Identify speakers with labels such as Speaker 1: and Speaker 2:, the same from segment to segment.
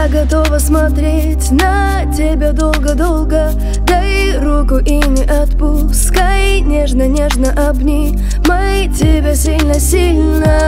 Speaker 1: Я готова смотреть на тебя долго-долго. Дай руку и не отпускай, нежно-нежно обнимай. Тебя сильно-сильно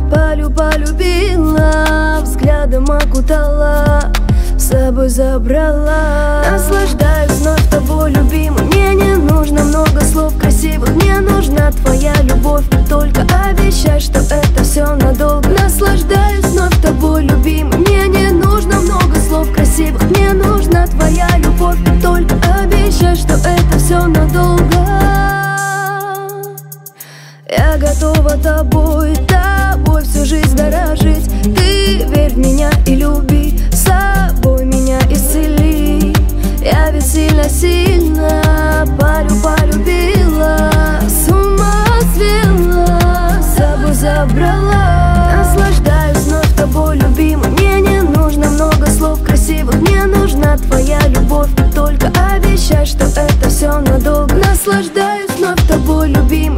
Speaker 1: полюбила, взглядом окутала, с собой забрала. Наслаждаюсь вновь тобой, любимый. Мне не нужно много слов красивых, мне нужна твоя любовь. Только обещай, что это все надолго. Наслаждаюсь вновь тобой, любимый. Мне не нужно много слов красивых, мне нужна твоя любовь. Только обещай, что это все надолго. Я готова тобой всю жизнь дорожить. Ты верь в меня и люби, с собой меня исцели. Я ведь сильно-сильно полюбила, с ума свела, с собой забрала. Наслаждаюсь вновь тобой, любимый. Мне не нужно много слов красивых, мне нужна твоя любовь. Только обещай, что это все надолго. Наслаждаюсь вновь тобой, любимый.